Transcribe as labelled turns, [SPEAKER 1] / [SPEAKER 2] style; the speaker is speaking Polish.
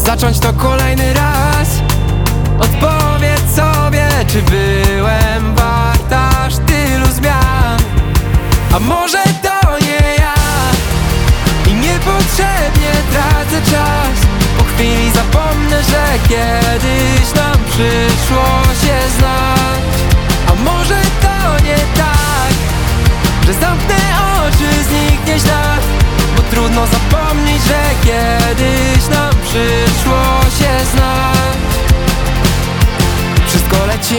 [SPEAKER 1] zacząć to kolejny raz. Odpowiedz sobie, czy byłem wart aż tylu zmian. A może to nie ja i niepotrzebnie tracę czas. Po chwili zapomnę, że kiedyś nam przyszło się znać. A może to nie tak, że zamknę oczy, zniknie ślad. Bo trudno zapomnieć, że kiedyś nam przyszło się znać.